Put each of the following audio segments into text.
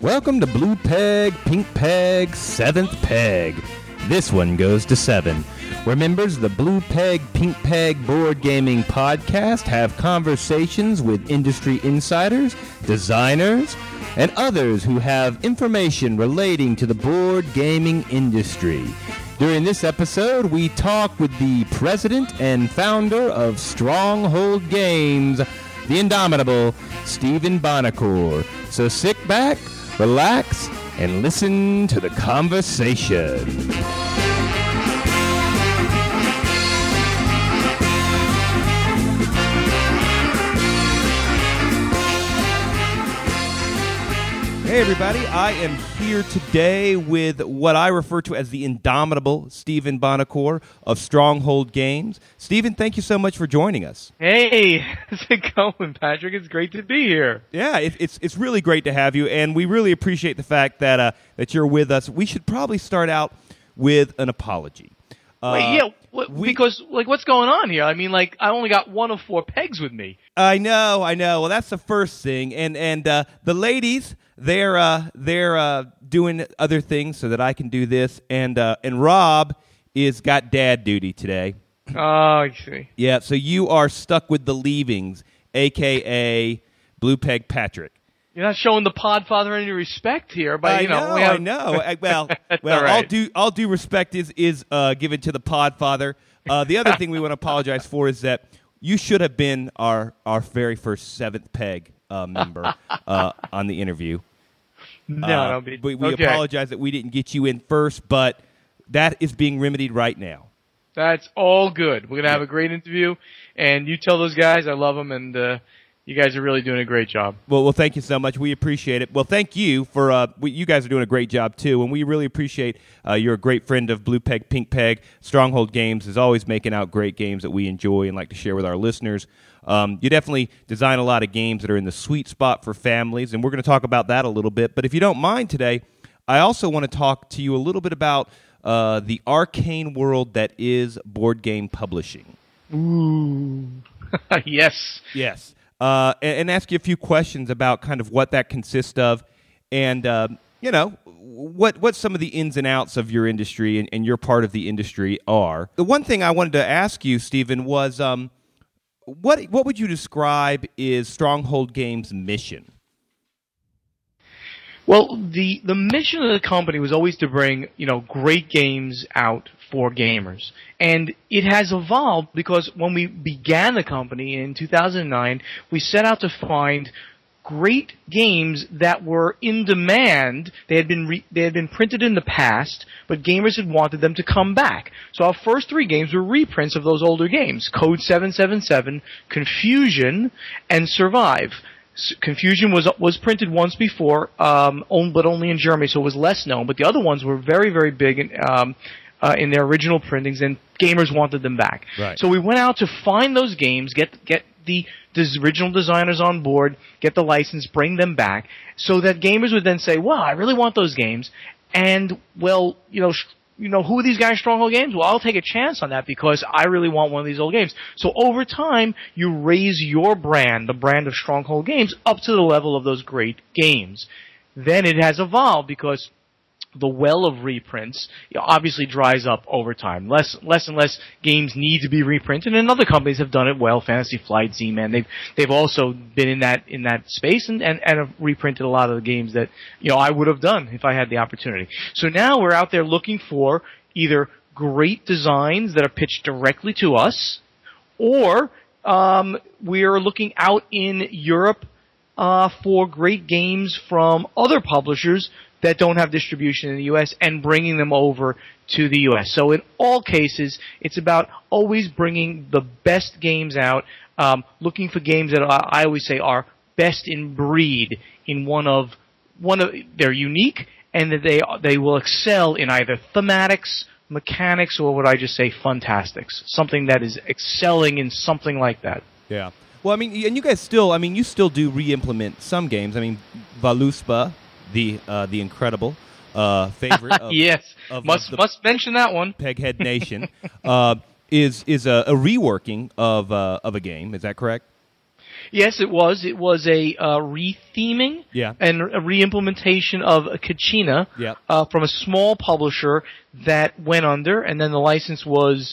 Welcome to Blue Peg, Pink Peg, Seventh Peg. This one goes to 7, where members of the Blue Peg, Pink Peg Board Gaming Podcast have conversations with industry insiders, designers, and others who have information relating to the board gaming industry. During this episode, we talk with the president and founder of Stronghold Games, the indomitable Stephen Buonocore. So sit back, relax, and listen to the conversation. Hey everybody, I am here today with what I refer to as the indomitable Stephen Buonocore of Stronghold Games. Stephen, thank you so much for joining us. Hey, how's it going, Patrick? It's great to be here. Yeah, it's really great to have you, and we really appreciate the fact that you're with us. We should probably start out with an apology. Because what's going on here? I mean, I only got one of 4 pegs with me. I know. Well, that's the first thing, and the ladies, they're doing other things so that I can do this, and Rob is got dad duty today. Oh, I see. Yeah, so you are stuck with the leavings, a.k.a. Blue Peg Patrick. You're not showing the Podfather any respect here, but I know. Well, right. all due respect is given to the Podfather. The other thing we want to apologize for is that you should have been our very first 7th Peg member on the interview. No, we apologize that we didn't get you in first, but that is being remedied right now. That's all good. We're gonna have a great interview, and you tell those guys I love them, and you guys are really doing a great job. Well, thank you so much. We appreciate it. Well, thank you for you guys are doing a great job too, and we really appreciate you're a great friend of Blue Peg, Pink Peg. Stronghold Games is always making out great games that we enjoy and like to share with our listeners. You definitely design a lot of games that are in the sweet spot for families, and we're going to talk about that a little bit. But if you don't mind today, I also want to talk to you a little bit about the arcane world that is board game publishing. Ooh. Yes. Yes. And ask you a few questions about kind of what that consists of, and what some of the ins and outs of your industry and your part of the industry are. The one thing I wanted to ask you, Stephen, was what would you describe is Stronghold Games' mission? Well, the mission of the company was always to bring, great games out for gamers. And it has evolved because when we began the company in 2009, we set out to find great games that were in demand. They had been printed in the past, but gamers had wanted them to come back. So our first 3 games were reprints of those older games: Code 777, Confusion, and Survive. Confusion was printed once before, but only in Germany, so it was less known. But the other ones were very, very big in their original printings, and gamers wanted them back. Right. So we went out to find those games, get the original designers on board, get the license, bring them back, so that gamers would then say, "Wow, I really want those games." And who are these guys, Stronghold Games? Well, I'll take a chance on that because I really want one of these old games. So over time, you raise your brand, the brand of Stronghold Games, up to the level of those great games. Then it has evolved because the well of reprints obviously dries up over time. Less and less games need to be reprinted, and other companies have done it well. Fantasy Flight, Z-Man, they've also been in that space and have reprinted a lot of the games that I would have done if I had the opportunity. So now we're out there looking for either great designs that are pitched directly to us, or we're looking out in Europe for great games from other publishers that don't have distribution in the U.S. and bringing them over to the U.S. So in all cases, it's about always bringing the best games out, looking for games that I always say are best in breed in one of they're unique, and that they will excel in either thematics, mechanics, or what I just say, funtastics. Something that is excelling in something like that. Yeah. Well, I mean, and you guys you still do re-implement some games. I mean, Völuspá, the incredible favorite of, yes, must mention that one. Peghead Nation is a reworking of a game. Is that correct? Yes, it was. It was a re-theming and a re-implementation of Kachina from a small publisher that went under, and then the license was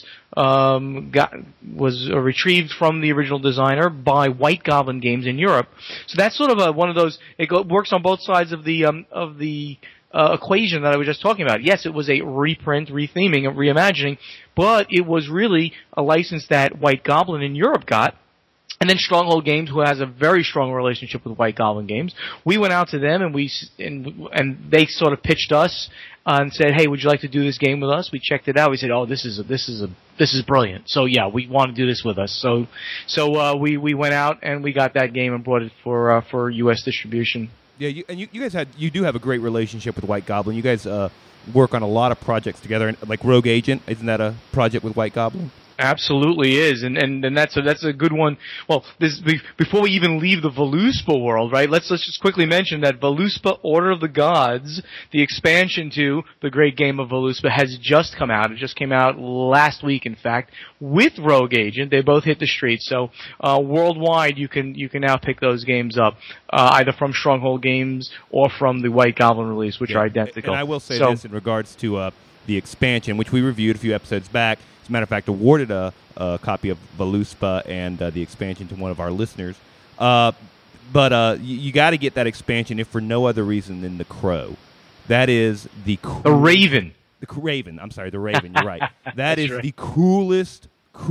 retrieved from the original designer by White Goblin Games in Europe. So that's sort of one of those. Works on both sides of the equation that I was just talking about. Yes, it was a reprint, retheming, and reimagining, but it was really a license that White Goblin in Europe got. And then Stronghold Games, who has a very strong relationship with White Goblin Games, we went out to them and they sort of pitched us and said, "Hey, would you like to do this game with us?" We checked it out. We said, "Oh, this is brilliant." So yeah, we want to do this with us. So we went out and we got that game and brought it for U.S. distribution. Yeah, you guys do have a great relationship with White Goblin. You guys work on a lot of projects together, like Rogue Agent. Isn't that a project with White Goblin? Absolutely is, and that's a good one. Well, before we even leave the Voluspa world, right? Let's just quickly mention that Voluspa: Order of the Gods, the expansion to the great game of Voluspa, has just come out. It just came out last week, in fact, with Rogue Agent. They both hit the streets, so worldwide you can now pick those games up either from Stronghold Games or from the White Goblin release, which are identical. And I will say this in regards to the expansion, which we reviewed a few episodes back. As a matter of fact, awarded a copy of Voluspa and the expansion to one of our listeners. But you got to get that expansion if for no other reason than the Crow. That is the Raven. The Raven. I'm sorry, the Raven. You're right. That is right. The coolest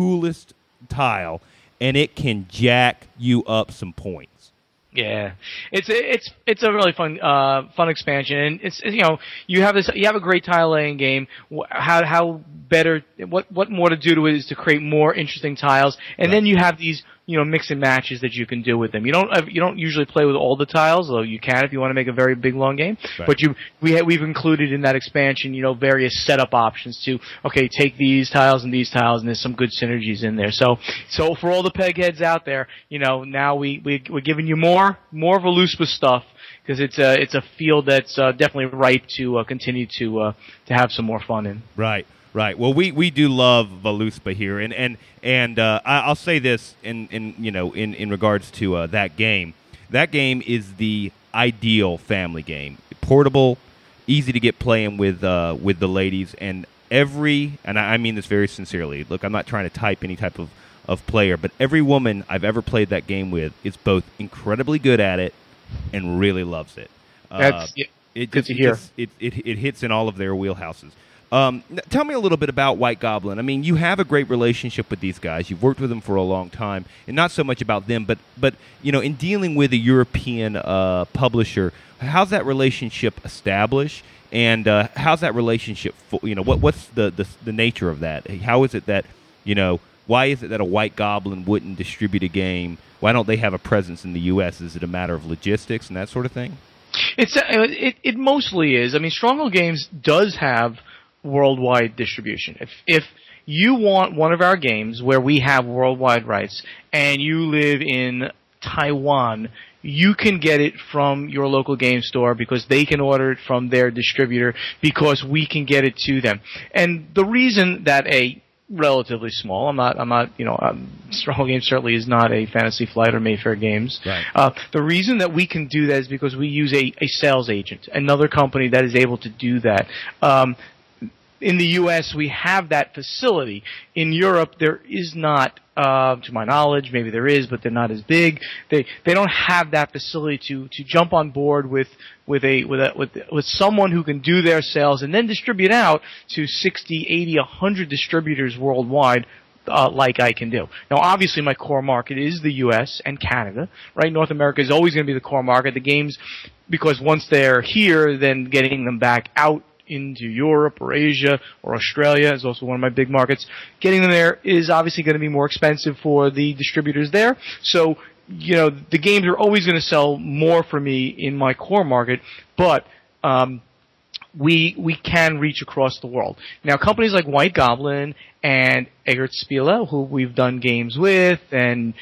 tile, and it can jack you up some points. Yeah, it's a really fun expansion, and it's you have a great tile laying game. How better? What more to do to it is to create more interesting tiles, and then you have these mix and matches that you can do with them. You don't usually play with all the tiles, although you can if you want to make a very big long game. Right. But we've included in that expansion various setup options to take these tiles, and there's some good synergies in there. So for all the peg heads out there, now we're giving you more Voluspa stuff, because it's a field that's definitely ripe to continue to have some more fun in. Right. Right. Well, we do love Voluspa here, and I'll say this in regards to that game. That game is the ideal family game. Portable, easy to get playing with the ladies, and I mean this very sincerely. Look, I'm not trying to type any type of player, but every woman I've ever played that game with is both incredibly good at it and really loves it. That's good to hear. It hits in all of their wheelhouses. Tell me a little bit about White Goblin. I mean, you have a great relationship with these guys. You've worked with them for a long time, and not so much about them, but in dealing with a European publisher, how's that relationship established, and how's that relationship? What's the nature of that? How is it that why is it that a White Goblin wouldn't distribute a game? Why don't they have a presence in the U.S.? Is it a matter of logistics and that sort of thing? It mostly is. I mean, Stronghold Games does have worldwide distribution. If you want one of our games where we have worldwide rights and you live in Taiwan, you can get it from your local game store because they can order it from their distributor because we can get it to them. And the reason that a relatively small, Stronghold Games certainly is not a Fantasy Flight or Mayfair Games. Right. The reason that we can do that is because we use a sales agent, another company that is able to do that. In the U.S., we have that facility. In Europe, there is not, to my knowledge. Maybe there is, but they're not as big. They don't have that facility to jump on board with someone who can do their sales and then distribute out to 60, 80, 100 distributors worldwide. Like I can do. Now, obviously, my core market is the U.S. and Canada, right? North America is always going to be the core market. The games, because once they're here, then getting them back out into Europe or Asia or Australia is also one of my big markets. Getting them there is obviously going to be more expensive for the distributors there. So, the games are always going to sell more for me in my core market, but we can reach across the world. Now, companies like White Goblin and Egert Spiele, who we've done games with, and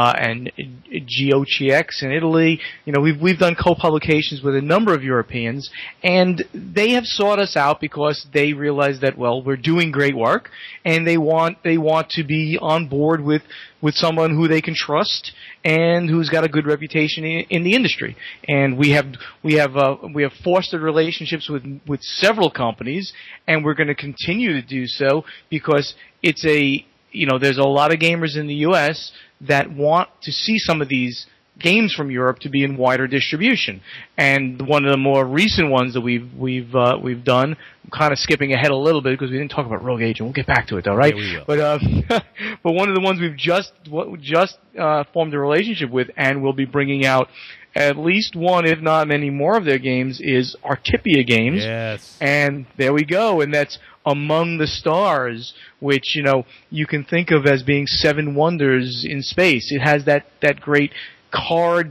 GOCX in Italy. You know, we've done co-publications with a number of Europeans, and they have sought us out because they realize that, well, we're doing great work, and they want to be on board with someone who they can trust and who's got a good reputation in the industry. And we have fostered relationships with several companies, and we're going to continue to do so because it's there's a lot of gamers in the U.S. that want to see some of these games from Europe to be in wider distribution. And one of the more recent ones that we've done, I'm kind of skipping ahead a little bit because we didn't talk about Rogue Agent. We'll get back to it though, right? Yeah, we will. But but one of the ones we've just formed a relationship with, and we'll be bringing out at least one, if not many more of their games, is Artipia Games. Yes. And there we go, and that's Among the Stars, which, you can think of as being Seven Wonders in space. It has that great card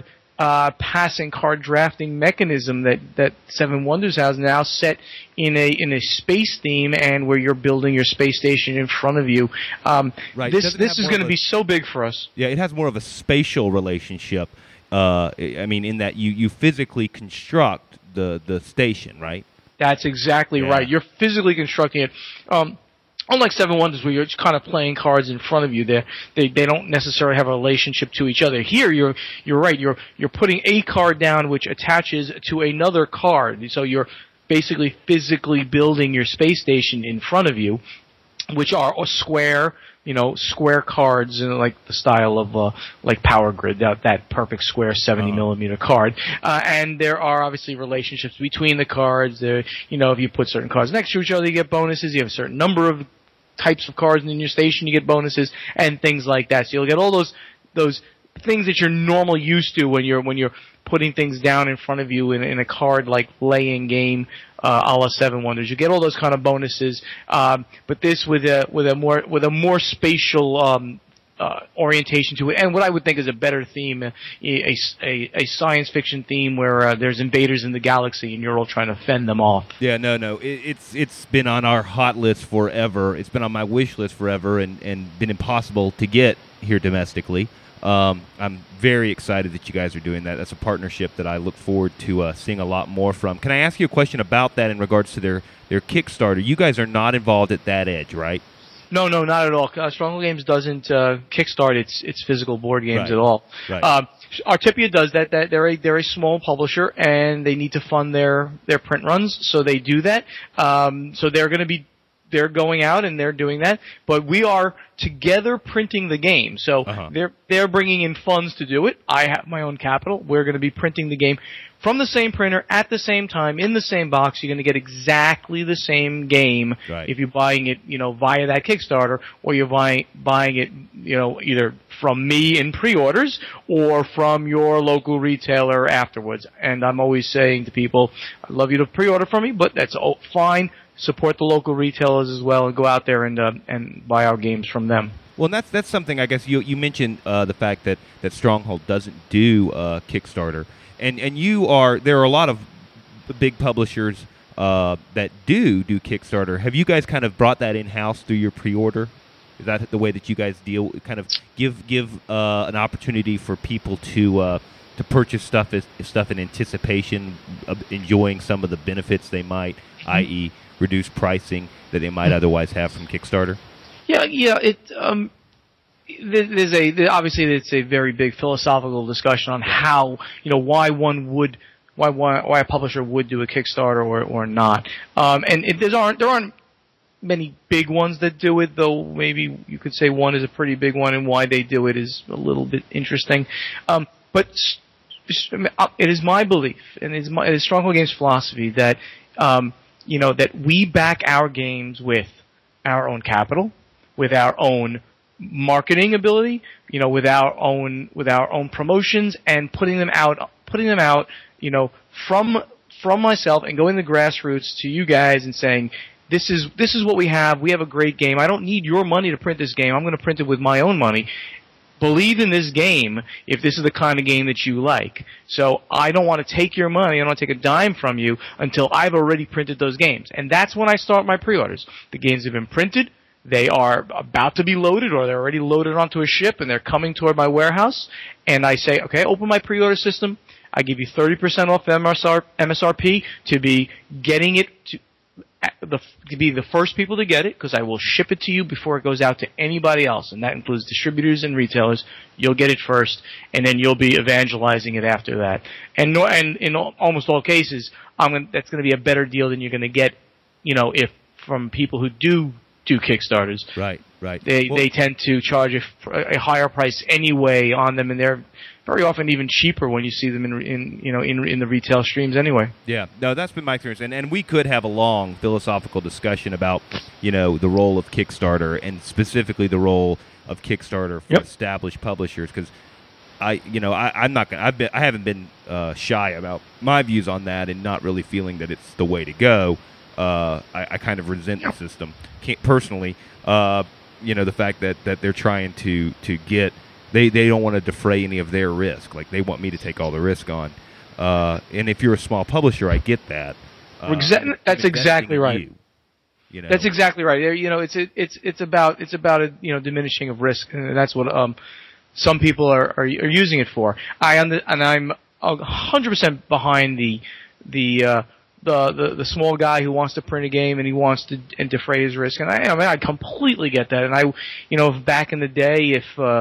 drafting mechanism that Seven Wonders has now, set in a space theme, and where you're building your space station in front of you. Right. This is going to be so big for us. Yeah, it has more of a spatial relationship. In that you physically construct the station, right? That's exactly right. You're physically constructing it. Unlike Seven Wonders, where you're just kind of playing cards in front of you, they don't necessarily have a relationship to each other. Here, you're right. You're putting a card down which attaches to another card. So you're basically physically building your space station in front of you, which are square cards in like the style of like Power Grid, that perfect square 70 millimeter card. And there are obviously relationships between the cards. There, if you put certain cards next to each other, you get bonuses. You have a certain number of types of cards in your station, you get bonuses, and things like that. So you'll get all those things that you're normally used to when you're putting things down in front of you in a card like laying game, a la Seven Wonders. You get all those kind of bonuses, but this with a more spatial orientation to it, and what I would think is a better theme, a science fiction theme where there's invaders in the galaxy and you're all trying to fend them off. Yeah, no, it's been on our hot list forever. It's been on my wish list forever, and been impossible to get here domestically. I'm very excited that you guys are doing that. That's a partnership that I look forward to seeing a lot more from. Can I ask you a question about that in regards to their Kickstarter? You guys are not involved at that edge, right? No, not at all. Stronghold Games doesn't kickstart its physical board games at all. Right. Artipia does that. They're a small publisher, and they need to fund their print runs, so they do that. So they're going out and they're doing that, but we are together printing the game. So they're bringing in funds to do it. I have my own capital. We're going to be printing the game from the same printer at the same time in the same box. You're going to get exactly the same game if you're buying it, via that Kickstarter, or you're buying it, either from me in pre-orders or from your local retailer afterwards. And I'm always saying to people, I'd love you to pre-order from me, but that's fine. Support the local retailers as well, and go out there and buy our games from them. Well, that's something, I guess, you mentioned the fact that Stronghold doesn't do Kickstarter. And there are a lot of big publishers that do Kickstarter. Have you guys kind of brought that in-house through your pre-order? Is that the way that you guys deal? Kind of give an opportunity for people to purchase stuff in anticipation of enjoying some of the benefits they might, i.e., reduced pricing that they might otherwise have from Kickstarter? Yeah. Obviously it's a very big philosophical discussion on how, why a publisher would do a Kickstarter or not. There aren't many big ones that do it, though maybe you could say one is a pretty big one, and why they do it is a little bit interesting. But it is my belief, and it is Stronghold Games' philosophy that that we back our games with our own capital, with our own marketing ability, with our own promotions, and putting them out, from myself, and going to the grassroots to you guys and saying, this is what we have. We have a great game. I don't need your money to print this game. I'm going to print it with my own money. Believe in this game if this is the kind of game that you like. So I don't want to take your money. I don't want to take a dime from you until I've already printed those games. And that's when I start my pre-orders. The games have been printed. they are about to be loaded or they're already loaded onto a ship and they're coming toward my warehouse, and I say, okay, open my pre-order system. I give you 30% off MSRP to be getting it to be the first people to get it, because I will ship it to you before it goes out to anybody else, and that includes distributors and retailers. You'll get it first, and then you'll be evangelizing it after that. And in almost all cases, that's going to be a better deal than you're going to get, if from people who do Kickstarters. Right. They tend to charge a higher price anyway on them, and they're very often even cheaper when you see them in the retail streams anyway. Yeah, no, that's been my experience, and we could have a long philosophical discussion about the role of Kickstarter and specifically the role of Kickstarter for established publishers, because I haven't been shy about my views on that and not really feeling that it's the way to go. I kind of resent the system personally. The fact that they're trying to get. They don't want to defray any of their risk. Like, they want me to take all the risk on. And if you're a small publisher, I get that. That's exactly right. That's exactly right. It's about a diminishing of risk, and that's what some people are using it for. I'm 100% behind the small guy who wants to print a game and he wants to defray his risk, and I completely get that. And back in the day,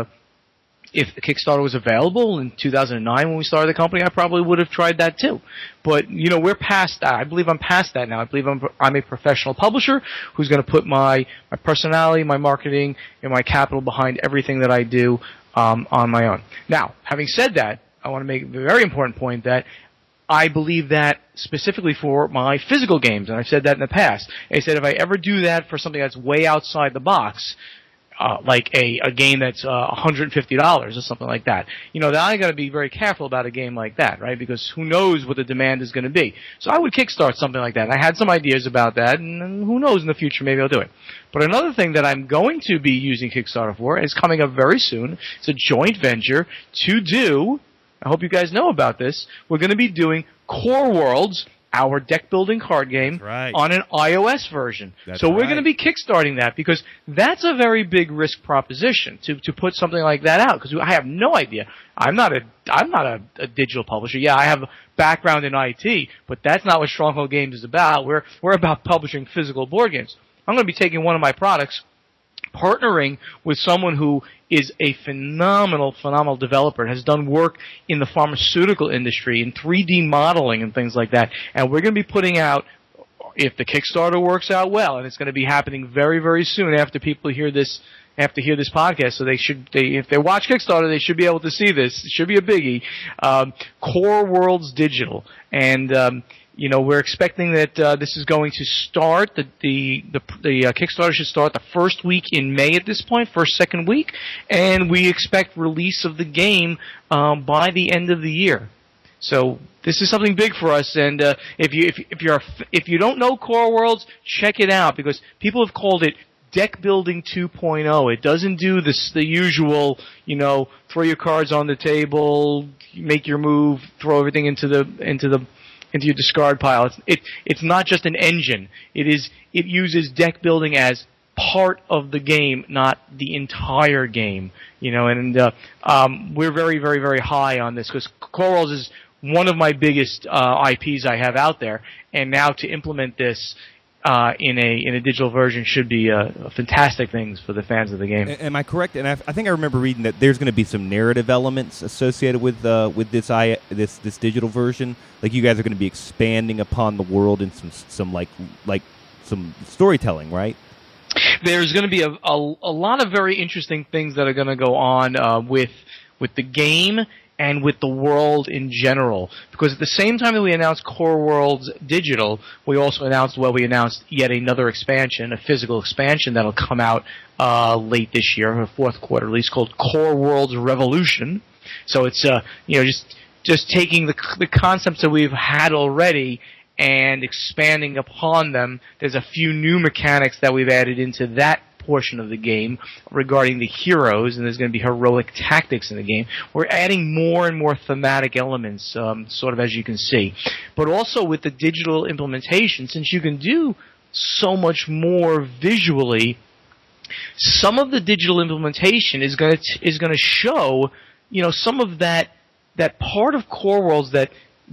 if Kickstarter was available in 2009 when we started the company, I probably would have tried that too. But we're past that. I believe I'm past that now. I believe I'm a professional publisher who's going to put my personality, my marketing, and my capital behind everything that I do on my own. Now, having said that, I want to make a very important point that I believe that specifically for my physical games, and I've said that in the past. I said if I ever do that for something that's way outside the box, like a game that's $150 or something like that, then I got to be very careful about a game like that, right? Because who knows what the demand is going to be. So I would kickstart something like that. And I had some ideas about that, and who knows, in the future maybe I'll do it. But another thing that I'm going to be using Kickstarter for is coming up very soon. It's a joint venture to do. I hope you guys know about this. We're going to be doing Core Worlds, our deck-building card game, on an iOS version. So we're going to be kickstarting that, because that's a very big risk proposition to put something like that out, because I have no idea. I'm not a digital publisher. Yeah, I have a background in IT, but that's not what Stronghold Games is about. We're about publishing physical board games. I'm going to be taking one of my products, partnering with someone who is a phenomenal developer, has done work in the pharmaceutical industry, in 3D modeling and things like that. And we're going to be putting out, if the Kickstarter works out well, and it's going to be happening very, very soon after people hear this podcast, so if they watch Kickstarter, they should be able to see this. It should be a biggie. Core Worlds Digital. And we're expecting that this is going to start. The Kickstarter should start the first week in May at this point, second week, and we expect release of the game by the end of the year. So this is something big for us, and if you don't know Core Worlds, check it out, because people have called it Deck Building 2.0. It doesn't do the usual, throw your cards on the table, make your move, throw everything into your discard pile. It's not just an engine. It uses deck building as part of the game, not the entire game. And we're very, very, very high on this, because Core Worlds is one of my biggest IPs I have out there, and now to implement this in a digital version should be fantastic things for the fans of the game. Am I correct? And I think I remember reading that there's going to be some narrative elements associated with this digital version. Like, you guys are going to be expanding upon the world in some some storytelling, right? There's going to be a lot of very interesting things that are going to go on with the game and with the world in general. Because at the same time that we announced Core Worlds Digital, we also announced yet another expansion, a physical expansion that'll come out late this year, a fourth quarter release, called Core Worlds Revolution. So it's just taking the concepts that we've had already and expanding upon them. There's a few new mechanics that we've added into that portion of the game regarding the heroes, and there's going to be heroic tactics in the game. We're adding more and more thematic elements, sort of as you can see. But also with the digital implementation, since you can do so much more visually some of the digital implementation is going to show, some of that part of Core Worlds that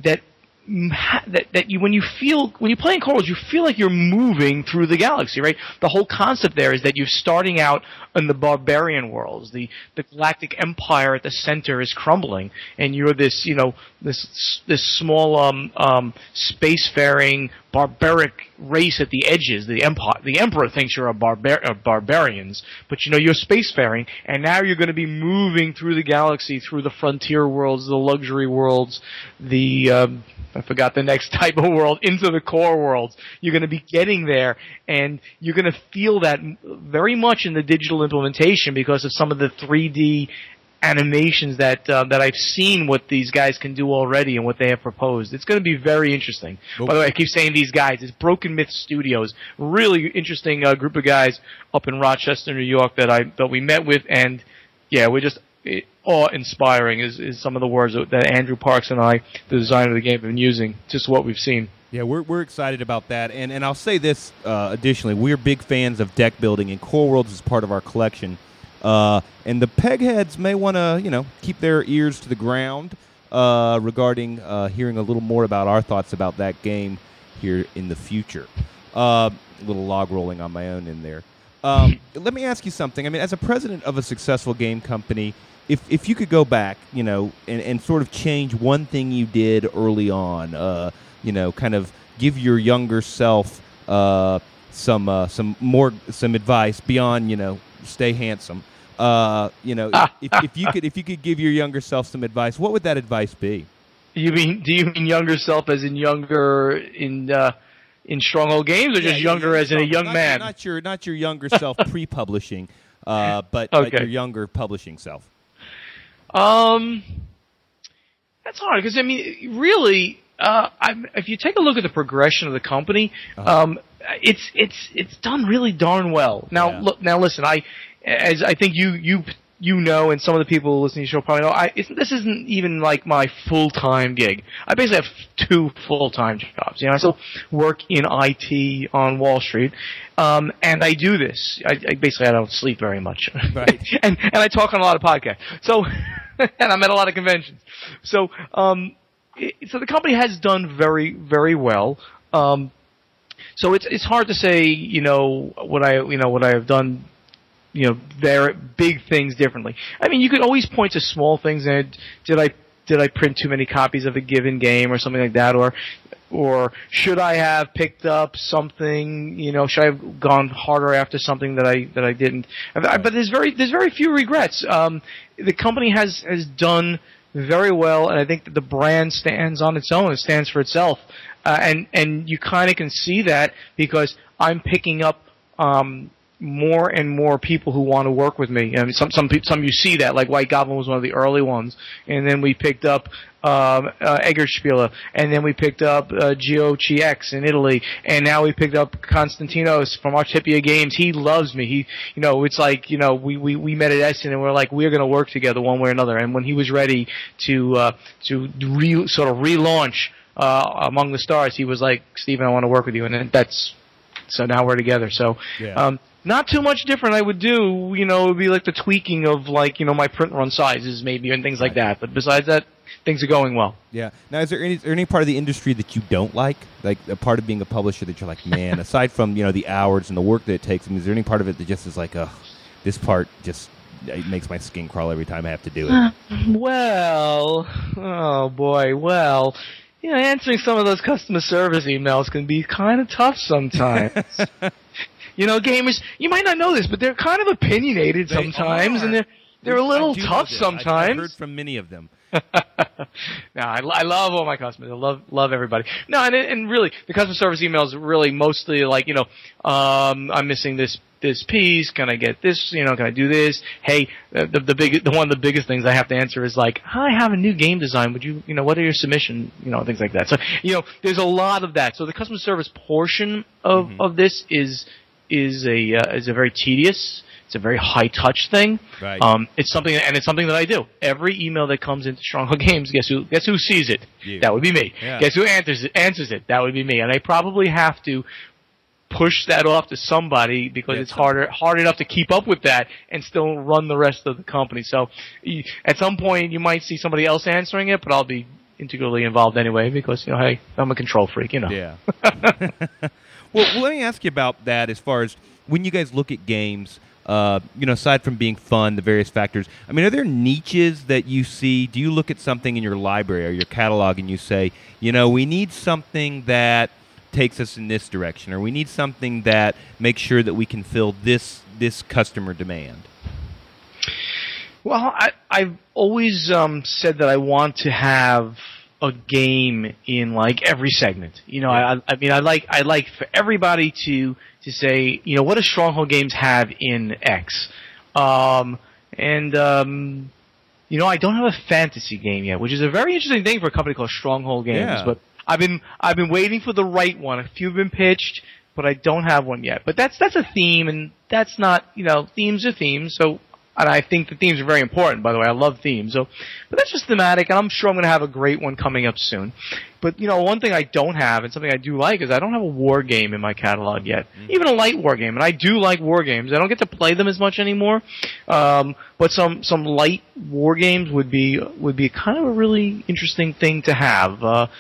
you when you play in Core Worlds, you feel like you're moving through the galaxy, right? The whole concept there is that you're starting out in the barbarian worlds. The galactic empire at the center is crumbling, and you're this this small spacefaring barbaric race at the edges. The emperor thinks you're barbarians, but you're spacefaring, and now you're going to be moving through the galaxy, through the frontier worlds, the luxury worlds, I forgot the next type of world, into the core worlds. You're going to be getting there, and you're going to feel that very much in the digital implementation because of some of the 3D animations that I've seen what these guys can do already and what they have proposed. It's going to be very interesting. By the way, I keep saying these guys. It's Broken Myth Studios, really interesting group of guys up in Rochester, New York that we met with, and yeah, we're just awe-inspiring is some of the words that Andrew Parks and I, the designer of the game, have been using. Just what we've seen. Yeah, we're excited about that, and I'll say this additionally: we're big fans of deck building, and Core Worlds is part of our collection. And the pegheads may want to, keep their ears to the ground regarding hearing a little more about our thoughts about that game here in the future. A little log rolling on my own in there. Let me ask you something. I mean, as a president of a successful game company, if you could go back, and sort of change one thing you did early on, kind of give your younger self some advice beyond, stay handsome. If you could give your younger self some advice, what would that advice be? Do you mean younger self as in younger in Stronghold Games, or just younger as in a young man? Not your younger self pre-publishing, but your younger publishing self. That's hard because really, if you take a look at the progression of the company, it's done really darn well. Now, listen, I think you know, and some of the people listening to the show probably know, this isn't even like my full-time gig. I basically have 2 full-time jobs. I still work in IT on Wall Street, and I do this. I don't sleep very much, right? and I talk on a lot of podcasts. So, and I'm at a lot of conventions. So, so the company has done very, very well. So it's hard to say, what I have done. There big things differently. I mean, you could always point to small things. And did I print too many copies of a given game or something like that, or should I have picked up something? Should I have gone harder after something that I didn't? But there's very few regrets. The company has done very well, and I think that the brand stands on its own. It stands for itself, and you kind of can see that because I'm picking up. More and more people who want to work with me. I mean, some you see that, like White Goblin was one of the early ones, and then we picked up Eggerspiele, and then we picked up GOCX in Italy, and now we picked up Konstantinos from Artipia Games. He loves me. He, it's like, we met at Essen, and we're like, we're going to work together one way or another. And when he was ready to sort of relaunch Among the Stars, he was like, Stephen, I want to work with you, and so now we're together. So. Yeah. Not too much different I would do, it would be like the tweaking of my print run sizes maybe and things like that. But besides that, things are going well. Yeah. Now, is there any part of the industry that you don't like? Like a part of being a publisher that you're like, man, aside from, the hours and the work that it takes, is there any part of it that just is like, this part just it makes my skin crawl every time I have to do it? Well, oh boy, well... answering some of those customer service emails can be kind of tough sometimes. Gamers, you might not know this, but they're kind of opinionated sometimes, and they're a little tough sometimes. I've heard from many of them. No, I love all my customers. I love everybody. No, and really, the customer service emails are really mostly like, I'm missing this piece. Can I get this? Can I do this? Hey, one of the biggest things I have to answer is like, I have a new game design. Would you, what are your submission? Things like that. So, there's a lot of that. So the customer service portion of this is a very tedious. It's a very high touch thing. Right. It's something that I do. Every email that comes into Stronghold Games, guess who sees it? You. That would be me. Yeah. Guess who answers it? That would be me. And I probably have to push that off to somebody because it's hard enough to keep up with that and still run the rest of the company. So at some point you might see somebody else answering it, but I'll be integrally involved anyway because, hey, I'm a control freak, Yeah. Well, let me ask you about that as far as when you guys look at games, aside from being fun, the various factors, I mean, are there niches that you see? Do you look at something in your library or your catalog and you say, we need something that takes us in this direction, or we need something that makes sure that we can fill this customer demand? Well, I've always said that I want to have a game in every segment. I like for everybody to say, what do Stronghold games have in X? I don't have a fantasy game yet, which is a very interesting thing for a company called Stronghold Games. Yeah. But I've been waiting for the right one. A few have been pitched, but I don't have one yet. But that's a theme, and that's not, themes are themes. So, and I think the themes are very important, by the way. I love themes. So, but that's just thematic, and I'm sure I'm going to have a great one coming up soon. But, one thing I don't have, and something I do like, is I don't have a war game in my catalog yet. Mm-hmm. Even a light war game. And I do like war games. I don't get to play them as much anymore. But some light war games would be kind of a really interesting thing to have.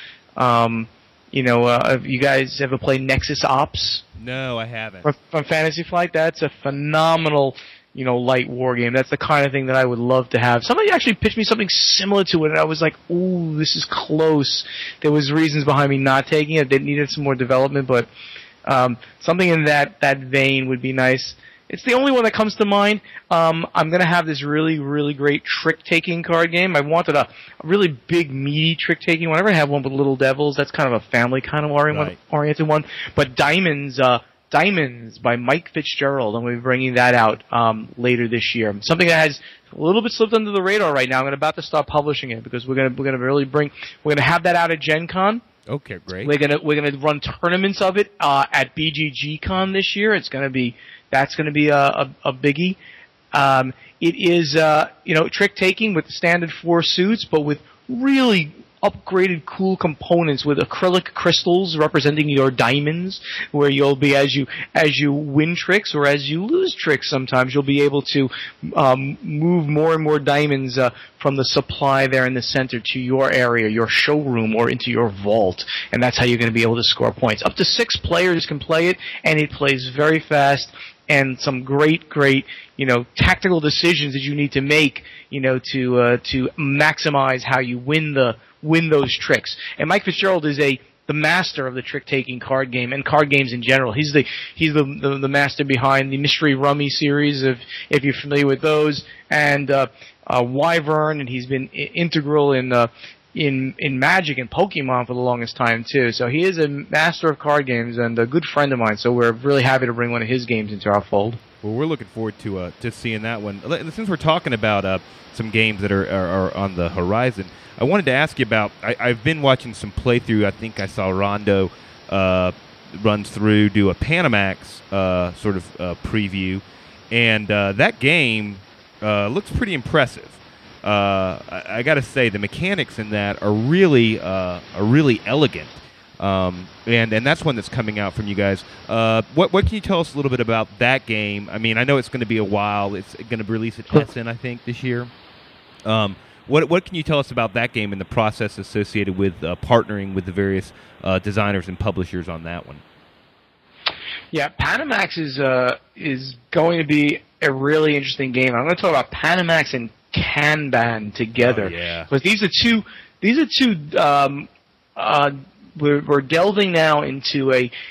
Have you guys ever played Nexus Ops? No, I haven't. From Fantasy Flight? That's a phenomenal light war game. That's the kind of thing that I would love to have. Somebody actually pitched me something similar to it, and I was like, ooh, this is close. There was reasons behind me not taking it. It needed some more development, but something in that vein would be nice. It's the only one that comes to mind. I'm going to have this really, really great trick-taking card game. I wanted a really big, meaty trick-taking one. I never had one with Little Devils. That's kind of a family kind of oriented one. But Diamonds by Mike Fitzgerald. I'm going to be bringing that out later this year. Something that has a little bit slipped under the radar right now. I'm about to start publishing it because we're going to have that out at Gen Con. Okay, great. We're gonna run tournaments of it at BGG Con this year. That's going to be a biggie. It is trick taking with the standard 4 suits, but with really upgraded cool components with acrylic crystals representing your diamonds, where you'll be as you win tricks or as you lose tricks sometimes, you'll be able to move more and more diamonds from the supply there in the center to your area, your showroom, or into your vault, and that's how you're going to be able to score points. Up to 6 players can play it, and it plays very fast. And some great, tactical decisions that you need to make, to maximize how you win those tricks. And Mike Fitzgerald is the master of the trick-taking card game and card games in general. He's the master behind the Mystery Rummy series, if you're familiar with those, and Wyvern, and he's been integral in Magic and Pokemon for the longest time too. So he is a master of card games and a good friend of mine. So we're really happy to bring one of his games into our fold. Well, we're looking forward to seeing that one. Since we're talking about some games that are on the horizon, I wanted to ask you about. I've been watching some playthrough. I think I saw Rondo runs through, do a Panamax sort of preview, and that game looks pretty impressive. I got to say, the mechanics in that are really elegant, and that's one that's coming out from you guys. What can you tell us a little bit about that game? I mean, I know it's going to be a while. It's going to release at Essen, I think, this year. What can you tell us about that game and the process associated with partnering with the various designers and publishers on that one? Yeah, Panamax is going to be a really interesting game. I'm going to talk about Panamax and Kanban together. Oh, yeah. But these are two. We're delving now into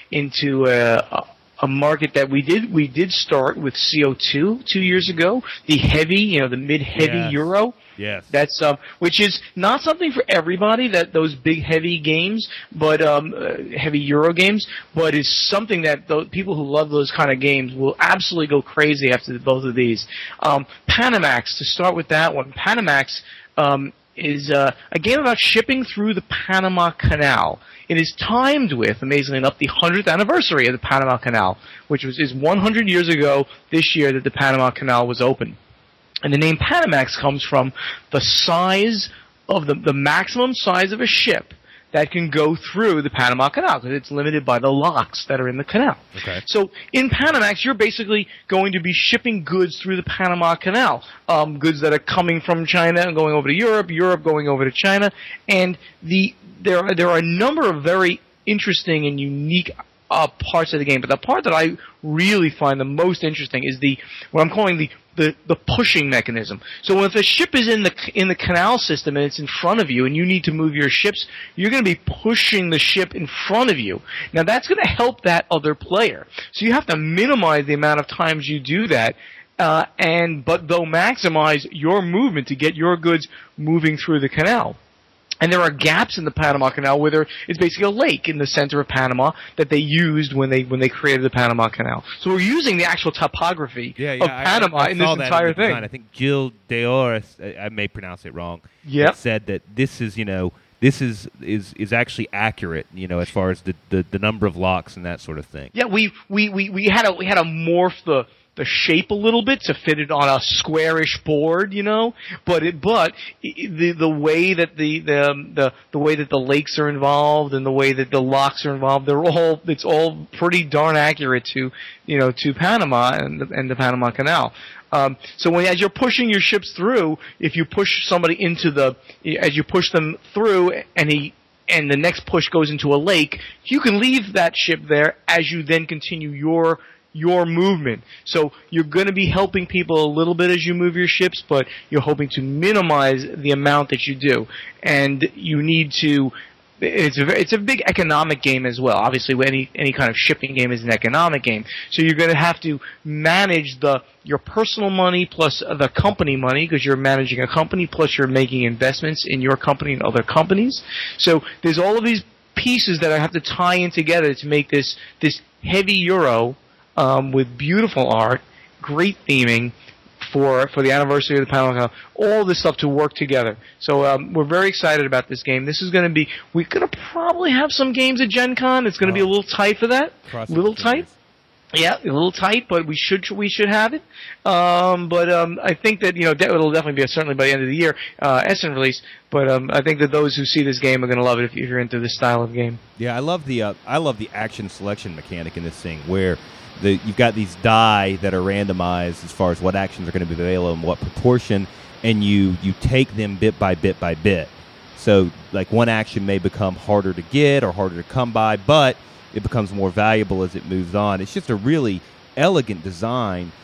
a market that we did start with CO2 2 years ago. The heavy, the mid-heavy Euro. Yes. That's which is not something for everybody, those big heavy games, but heavy Euro games, but is something that people who love those kind of games will absolutely go crazy after both of these. Panamax, to start with that one. Panamax is a game about shipping through the Panama Canal. It is timed with, amazingly enough, the 100th anniversary of the Panama Canal, which is 100 years ago this year that the Panama Canal was open. And the name Panamax comes from the size of the maximum size of a ship that can go through the Panama Canal because it's limited by the locks that are in the canal. Okay. So in Panamax, you're basically going to be shipping goods through the Panama Canal, goods that are coming from China and going over to Europe, Europe going over to China, and there are a number of very interesting and unique parts of the game. But the part that I really find the most interesting is what I'm calling the pushing mechanism. So if a ship is in the canal system and it's in front of you and you need to move your ships, you're going to be pushing the ship in front of you. Now that's going to help that other player. So you have to minimize the amount of times you do that. But they'll maximize your movement to get your goods moving through the canal. And there are gaps in the Panama Canal where it's basically a lake in the center of Panama that they used when they created the Panama Canal. So we're using the actual topography of Panama in this entire thing. I think Gilles Deoris, I may pronounce it wrong, said that this is is actually accurate, as far as the number of locks and that sort of thing. Yeah, we had to morph the shape a little bit to fit it on a squarish board, but the way that the way that the lakes are involved and the way that the locks are involved, it's all pretty darn accurate to Panama and the Panama Canal. So as you're pushing your ships through, if you push somebody as you push them through and the next push goes into a lake, you can leave that ship there as you then continue your movement. So you're going to be helping people a little bit as you move your ships, but you're hoping to minimize the amount that you do. And you need to it's a big economic game as well. Obviously, any kind of shipping game is an economic game. So you're going to have to manage your personal money plus the company money, because you're managing a company, plus you're making investments in your company and other companies. So there's all of these pieces that I have to tie in together to make this heavy Euro with beautiful art, great theming for the anniversary of the Panama Canal, all this stuff to work together. So we're very excited about this game. This is going to be, we're going to probably have some games at Gen Con. It's going to be a little tight for that. A little tight. Yeah, a little tight, but we should have it. I think that it'll definitely be certainly by the end of the year Essen release. But I think that those who see this game are going to love it if you're into this style of game. Yeah, I love the action selection mechanic in this thing, where you've got these die that are randomized as far as what actions are going to be available in what proportion, and you take them bit by bit by bit. So, like, one action may become harder to get or harder to come by, but it becomes more valuable as it moves on. It's just a really elegant design.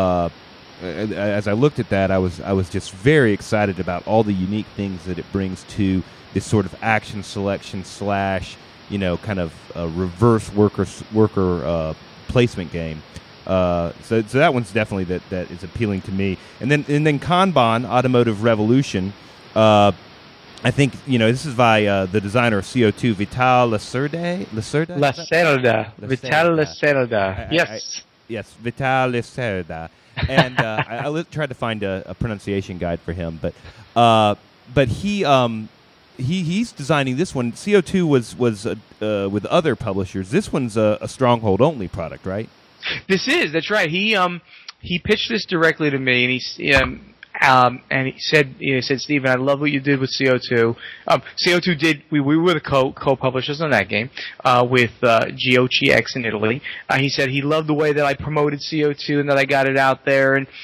As I looked at that, I was just very excited about all the unique things that it brings to this sort of action selection / kind of reverse worker placement game. So that one's definitely that is appealing to me. And then Kanban Automotive Revolution. I think this is by the designer of CO2, Vital Lacerda. Vital Lacerda. Yes. Yes, Vital Lacerda. And I tried to find a pronunciation guide for him, but he's designing this one. CO2 was with other publishers. This one's a Stronghold only product, right? That's right. He pitched this directly to me, and he said, Stephen, I love what you did with CO2. CO2 we were the co-publishers on that game with GOCX in Italy. He said he loved the way that I promoted CO2 and that I got it out there, and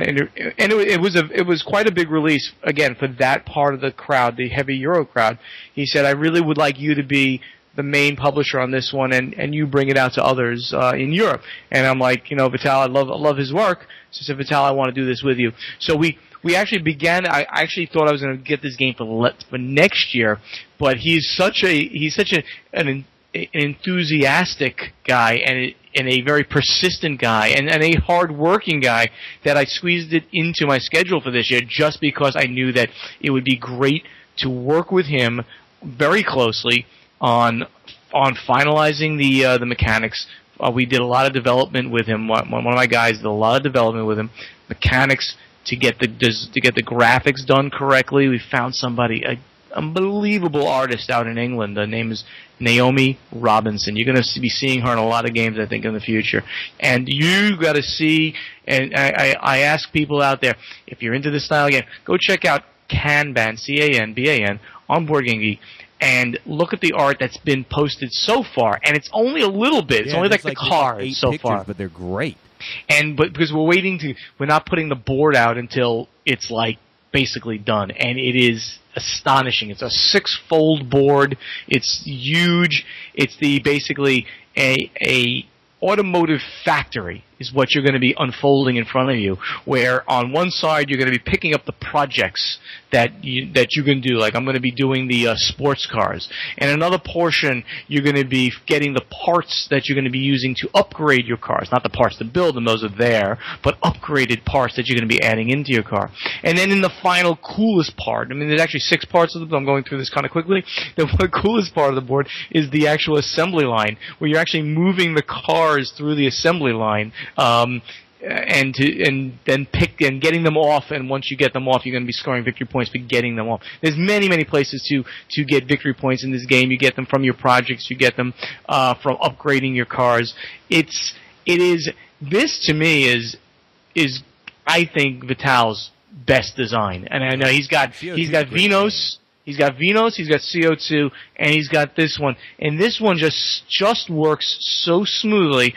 it was quite a big release again for that part of the crowd, the heavy Euro crowd. He said, I really would like you to be the main publisher on this one, and you bring it out to others in Europe. And I'm like, Vital, I love his work. So I said, Vital, I want to do this with you. So we actually began. I actually thought I was going to get this game for next year, but he's such an enthusiastic guy and a very persistent guy and a hard-working guy that I squeezed it into my schedule for this year just because I knew that it would be great to work with him very closely on finalizing the mechanics. We did a lot of development with him. One of my guys did a lot of development with him, mechanics to get the graphics done correctly. We found somebody, an unbelievable artist out in England. The name is Naomi Robinson. You're going to be seeing her in a lot of games, I think, in the future. And you got to see. And I ask people out there, if you're into this style game, go check out Kanban, Canban, on Board Game Geek. and look at the art that's been posted so far, and it's only a little bit. It's only like the cards so far, but they're great. But because we're not putting the board out until it's like basically done, and it is astonishing. It's a 6-fold board. It's huge. It's basically a automotive factory is what you're going to be unfolding in front of you, where on one side you're going to be picking up the projects that you can do, like I'm going to be doing the sports cars, and another portion you're going to be getting the parts that you're going to be using to upgrade your cars, not the parts to build them, those are there, but upgraded parts that you're going to be adding into your car. And then in the final coolest part, I mean there's actually 6 parts of it, but I'm going through this kind of quickly, the coolest part of the board is the actual assembly line, where you're actually moving the cars through the assembly line, and then getting them off, and once you get them off, you're going to be scoring victory points for getting them off. There's many places to get victory points in this game. You get them from your projects, you get them from upgrading your cars. This to me is I think Vital's best design, and I know he's got Venos. He's got Venos, he's got CO2, and he's got this one. And this one just works so smoothly,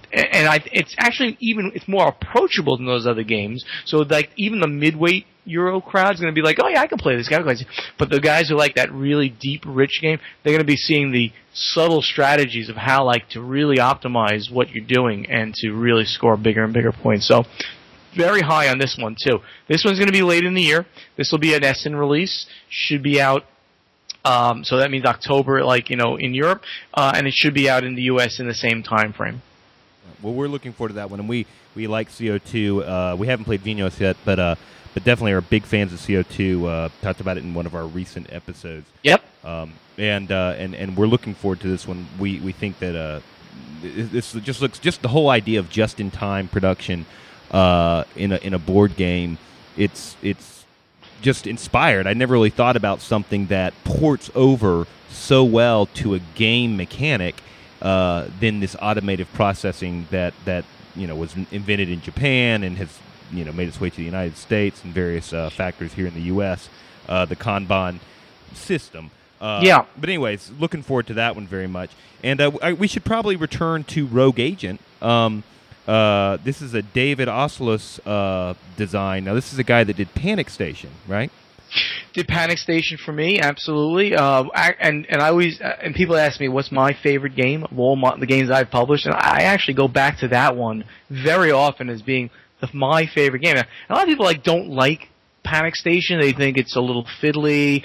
it's more approachable than those other games. So like even the midweight Euro crowd's going to be like, oh yeah, I can play this guy. But the guys who like that really deep, rich game, they're going to be seeing the subtle strategies of how like to really optimize what you're doing and to really score bigger and bigger points. So very high on this one, too. This one's going to be late in the year. This will be an Essen release. Should be out, so that means October, in Europe, and it should be out in the U.S. in the same time frame. Well, we're looking forward to that one, and we like CO2. We haven't played Venos yet, but definitely are big fans of CO2. Talked about it in one of our recent episodes. Yep. And we're looking forward to this one. We think that this just the whole idea of just-in-time production in a board game, it's just inspired. I never really thought about something that ports over so well to a game mechanic than this automated processing that was invented in Japan and has made its way to the United States and various factories here in the U.S. The Kanban system. But anyways, looking forward to that one very much. And we should probably return to Rogue Agent. This is a David Oslos design. Now, this is a guy that did Panic Station, right? Did Panic Station for me, absolutely. And I always and people ask me what's my favorite game of all the games I've published, and I actually go back to that one very often as being my favorite game. Now, a lot of people don't like Panic Station. They think it's a little fiddly.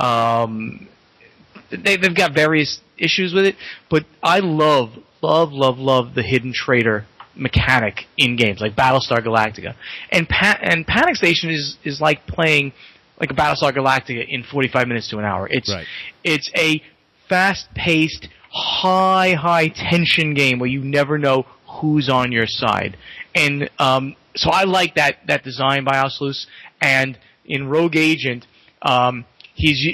They've got various issues with it, but I love the hidden traitor mechanic in games like Battlestar Galactica, and Panic Station is like playing like a Battlestar Galactica in 45 minutes to an hour. It's a fast-paced, high tension game where you never know who's on your side, and so I like that design by Oslos. And in Rogue Agent, his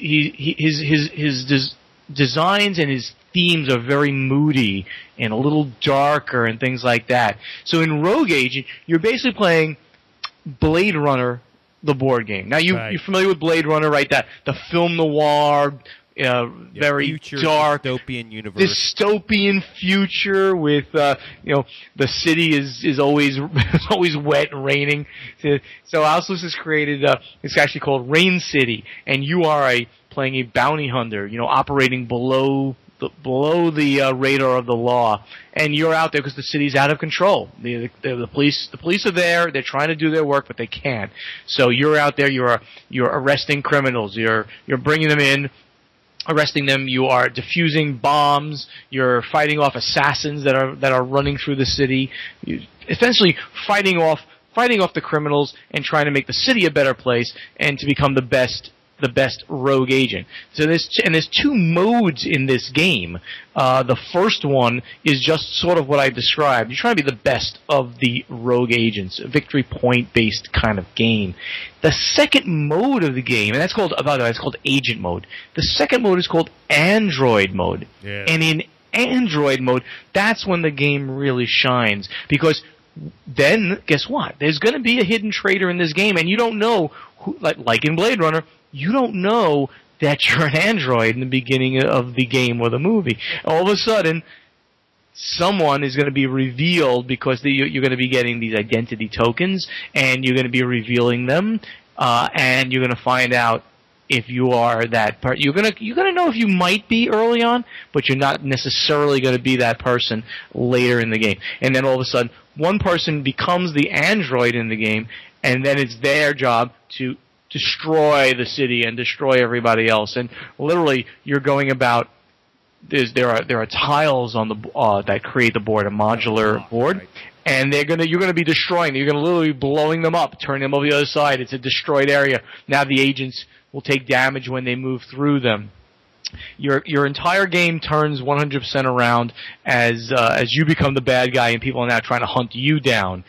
designs and his themes are very moody and a little darker and things like that. So in Rogue Agent, you're basically playing Blade Runner, the board game. Now you're familiar with Blade Runner, right? The film noir, very future, dark dystopian universe. Dystopian future with the city is always wet and raining. So Oslos has created it's actually called Rain City, and you are playing a bounty hunter, operating below the radar of the law, and you're out there because the city's out of control. The police are there. They're trying to do their work, but they can't. So you're out there. You're arresting criminals. You're bringing them in, arresting them. You are defusing bombs. You're fighting off assassins that are running through the city. You're essentially fighting off the criminals and trying to make the city a better place and to become the best rogue agent. So there's 2 modes in this game. The first one is just sort of what I described. You're trying to be the best of the rogue agents, a victory point based kind of game. The second mode of the game, and that's called, by the way, it's called Agent Mode. The second mode is called Android Mode. Yeah. And in Android Mode, that's when the game really shines, because then guess what? There's going to be a hidden traitor in this game, and you don't know who, like in Blade Runner, you don't know that you're an android in the beginning of the game or the movie. All of a sudden, someone is going to be revealed because you're going to be getting these identity tokens, and you're going to be revealing them, and you're going to find out if you are that person. You're gonna know if you might be early on, but you're not necessarily going to be that person later in the game. And then all of a sudden, one person becomes the android in the game, and then it's their job to destroy the city and destroy everybody else. And literally, you're going about. There are tiles on the that create the board, a modular board, right. And you're gonna be destroying. You're gonna literally be blowing them up, turning them over the other side. It's a destroyed area. Now the agents will take damage when they move through them. Your entire game turns 100% around as you become the bad guy, and people are now trying to hunt you down.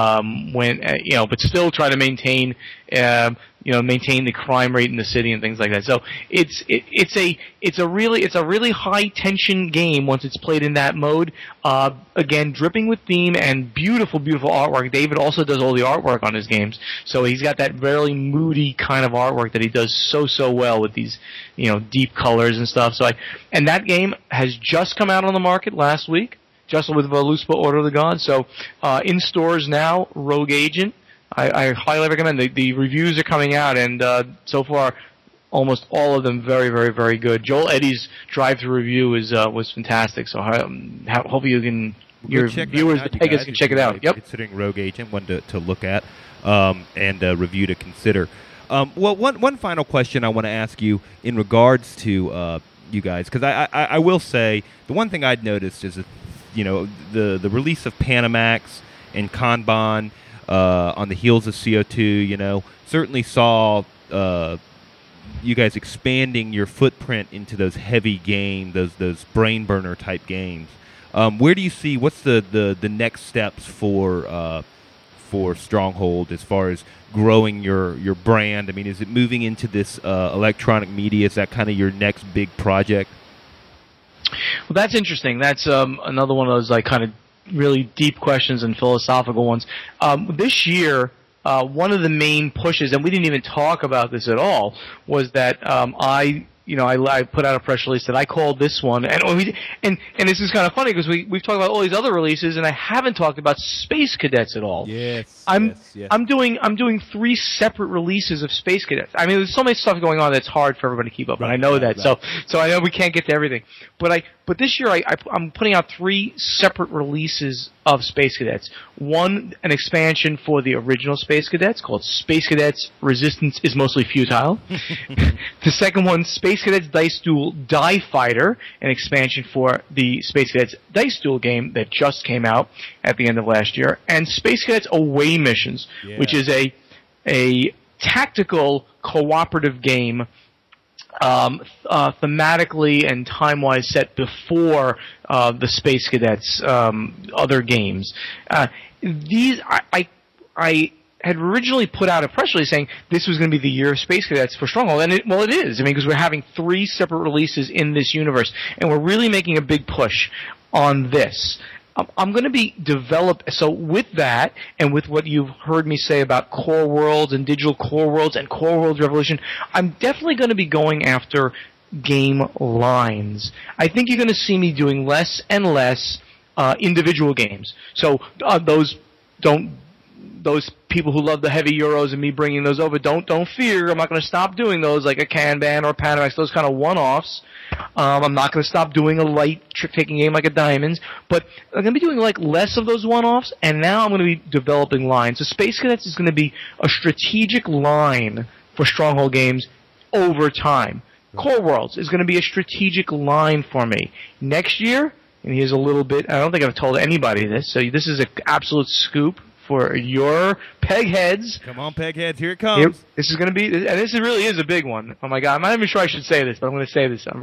But still try to maintain the crime rate in the city and things like that. So it's a really high tension game once it's played in that mode. Again, dripping with theme and beautiful artwork. David also does all the artwork on his games, so he's got that very moody kind of artwork that he does so well with these deep colors and stuff. And that game has just come out on the market last week, just with Voluspa Order of the Gods. So in stores now, Rogue Agent. I highly recommend. The reviews are coming out, and so far, almost all of them very, very, very good. Joel Eddy's drive-through review was fantastic. So hopefully your viewers, the Pegas, can check it out. Yep. Considering Rogue Agent, one to look at, and a review to consider. Well, one final question I want to ask you in regards to you guys, because I will say the one thing I'd noticed is the release of Panamax and Kanban. On the heels of CO2, certainly saw you guys expanding your footprint into those heavy games, those brain burner type games. Where do you see what's the next steps for Stronghold as far as growing your brand? I mean, is it moving into this electronic media? Is that kind of your next big project? Well, that's interesting. That's another one of those kind of really deep questions and philosophical ones. This year, one of the main pushes, and we didn't even talk about this at all, was that I put out a press release that I called this one, and this is kind of funny because we've talked about all these other releases, and I haven't talked about Space Cadets at all. Yes. I'm doing 3 separate releases of Space Cadets. I mean, there's so much stuff going on that's hard for everybody to keep up, and I know that. Right. So I know we can't get to everything, but this year I'm putting out 3 separate releases of Space Cadets. One, an expansion for the original Space Cadets called Space Cadets Resistance is Mostly Futile. The second one, Space Cadets Dice Duel Die Fighter, an expansion for the Space Cadets Dice Duel game that just came out at the end of last year. And Space Cadets Away Missions, which is a tactical cooperative game thematically and time-wise set before the Space Cadets other games. These I had originally put out a press release saying this was going to be the year of Space Cadets for Stronghold, and it is. I mean, because we're having 3 separate releases in this universe, and we're really making a big push on this. I'm going to be so with that, and with what you've heard me say about Core Worlds and Digital Core Worlds and Core Worlds Revolution, I'm definitely going to be going after game lines. I think you're going to see me doing less and less individual games. So those people who love the heavy Euros and me bringing those over, don't fear. I'm not going to stop doing those, like a Kanban or Panamax, those kind of one-offs. I'm not going to stop doing a light trick-taking game like a Diamonds, but I'm going to be doing less of those one-offs, and now I'm going to be developing lines. So Space Cadets is going to be a strategic line for Stronghold games over time. Core Worlds is going to be a strategic line for me. Next year, and here's a little bit, I don't think I've told anybody this, so this is an absolute scoop for your peg heads. Come on, peg heads, here it comes. This is going to be, and this really is a big one. Oh my God, I'm not even sure I should say this, but I'm going to say this.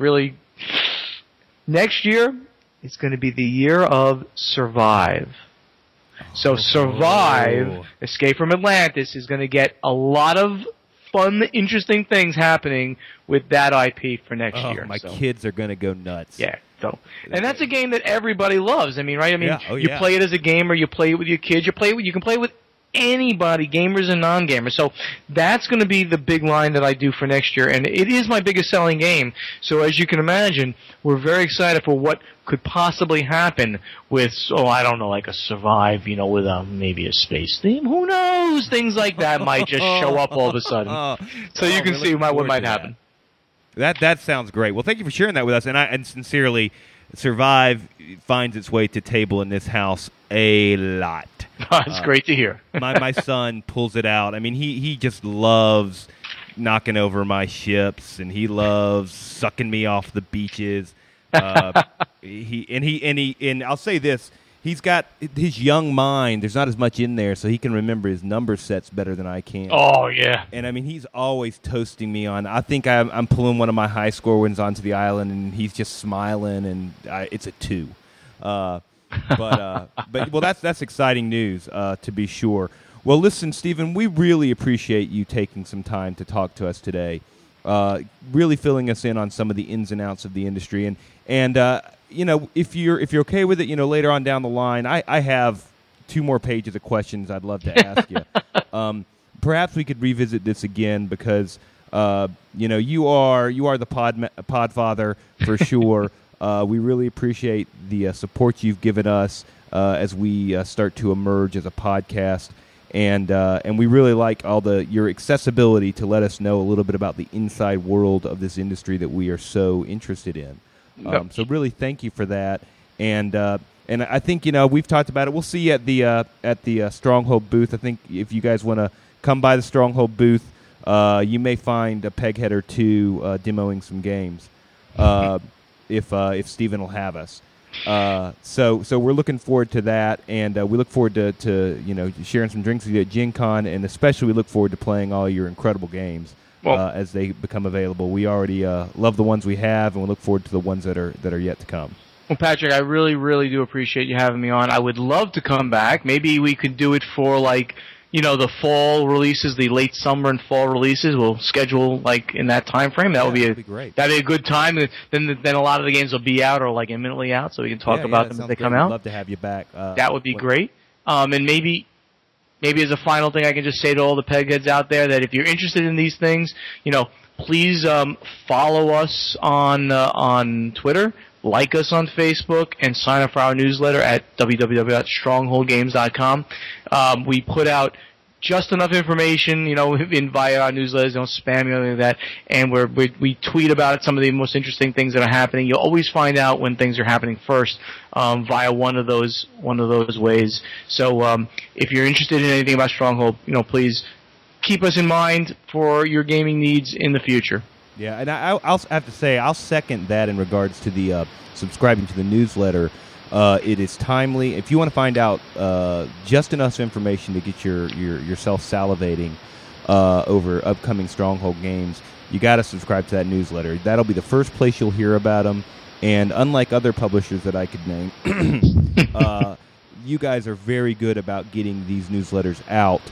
Next year, it's going to be the year of Survive. So Survive, Escape from Atlantis, is going to get a lot of fun, interesting things happening with that IP for next year. My kids are going to go nuts. Yeah. And that's a game that everybody loves. I mean, right? I mean, you play it as a gamer, you play it with your kids, you can play it with anybody, gamers and non-gamers. So that's going to be the big line that I do for next year, and it is my biggest selling game. So as you can imagine, we're very excited for what could possibly happen with, I don't know, like a Survive, with maybe a space theme. Who knows? Things like that might just show up all of a sudden. So you can see what might happen. That sounds great. Well, thank you for sharing that with us, and sincerely, Survive finds its way to table in this house a lot. It's great to hear. my son pulls it out. I mean, he just loves knocking over my ships, and he loves sucking me off the beaches. And I'll say this: he's got his young mind. There's not as much in there, so he can remember his number sets better than I can. Oh yeah. And I mean, he's always toasting me on. I think I'm pulling one of my high score wins onto the island, and he's just smiling, and it's a 2. But that's exciting news, to be sure. Well, listen, Stephen, we really appreciate you taking some time to talk to us today, really filling us in on some of the ins and outs of the industry. And if you're okay with it, later on down the line, I have 2 more pages of questions I'd love to ask you. Perhaps we could revisit this again because you are the podfather for sure. We really appreciate the support you've given us as we start to emerge as a podcast, and we really like your accessibility to let us know a little bit about the inside world of this industry that we are so interested in. So really, thank you for that. And I think we've talked about it. We'll see you at the Stronghold booth. I think if you guys want to come by the Stronghold booth, you may find a Peghead or 2 demoing some games. If Stephen will have us. So we're looking forward to that, and we look forward to sharing some drinks with you at Gen Con, and especially we look forward to playing all your incredible games as they become available. We already love the ones we have, and we look forward to the ones that are yet to come. Well, Patrick, I really, really do appreciate you having me on. I would love to come back. Maybe we could do it for the fall releases, the late summer and fall releases. We'll schedule in that time frame. That would be great. That'd be a good time. Then a lot of the games will be out or imminently out, so we can talk about them as they come out. I'd love to have you back. That would be great. And maybe as a final thing, I can just say to all the Pegheads out there that if you're interested in these things, please follow us on Twitter. Like us on Facebook, and sign up for our newsletter at www.strongholdgames.com. We put out just enough information, via our newsletters, don't spam you or anything like that, and we tweet about some of the most interesting things that are happening. You'll always find out when things are happening first via one of those ways. So if you're interested in anything about Stronghold, please keep us in mind for your gaming needs in the future. Yeah, and I'll have to say, I'll second that in regards to the subscribing to the newsletter. It is timely. If you want to find out just enough information to get yourself salivating over upcoming Stronghold games, you got to subscribe to that newsletter. That'll be the first place you'll hear about them. And unlike other publishers that I could name, you guys are very good about getting these newsletters out,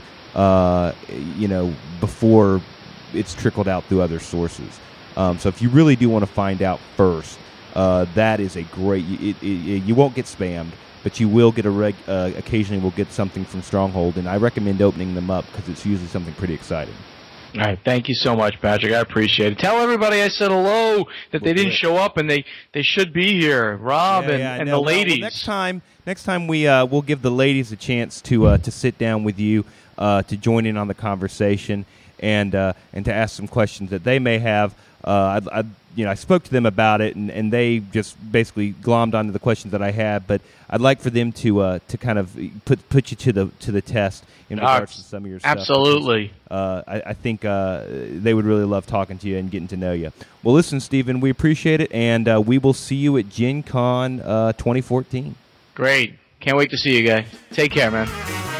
before it's trickled out through other sources. So if you really do want to find out first, that is a great. You won't get spammed, but you will get occasionally we'll get something from Stronghold, and I recommend opening them up because it's usually something pretty exciting. All right, thank you so much, Patrick. I appreciate it. Tell everybody I said hello, that they didn't show up, and they should be here. Rob and the ladies. Well, next time we'll give the ladies a chance to sit down with you, to join in on the conversation, and to ask some questions that they may have. I spoke to them about it, and they just basically glommed onto the questions that I had. But I'd like for them to kind of put you to the test in regards to some of your stuff. Absolutely. I think they would really love talking to you and getting to know you. Well, listen, Stephen, we appreciate it, and we will see you at Gen Con 2014. Great. Can't wait to see you guys. Take care, man.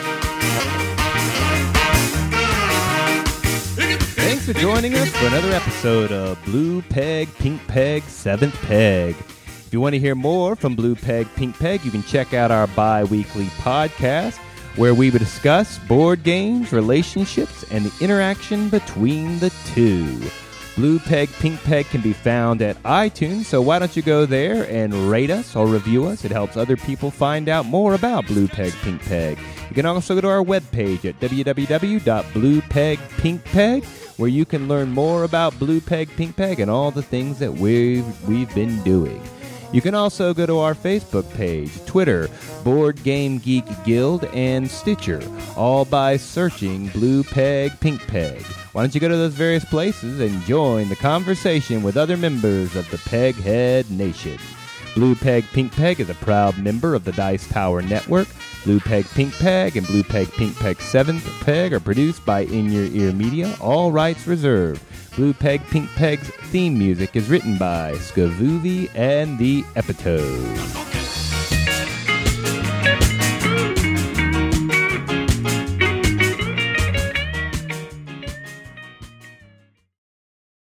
Thanks for joining us for another episode of Blue Peg, Pink Peg, 7th Peg. If you want to hear more from Blue Peg, Pink Peg, you can check out our bi-weekly podcast where we would discuss board games, relationships, and the interaction between the two. Blue Peg Pink Peg can be found at iTunes, so why don't you go there and rate us or review us? It helps other people find out more about Blue Peg Pink Peg. You can also go to our webpage at www.bluepegpinkpeg, where you can learn more about Blue Peg Pink Peg and all the things that we've been doing. You can also go to our Facebook page, Twitter, Board Game Geek Guild, and Stitcher, all by searching Blue Peg Pink Peg. Why don't you go to those various places and join the conversation with other members of the Peghead Nation? Blue Peg Pink Peg is a proud member of the Dice Tower Network. Blue Peg Pink Peg and Blue Peg Pink Peg 7th Peg are produced by In Your Ear Media, all rights reserved. Blue Peg Pink Peg's theme music is written by Skavuvi and the Epitodes.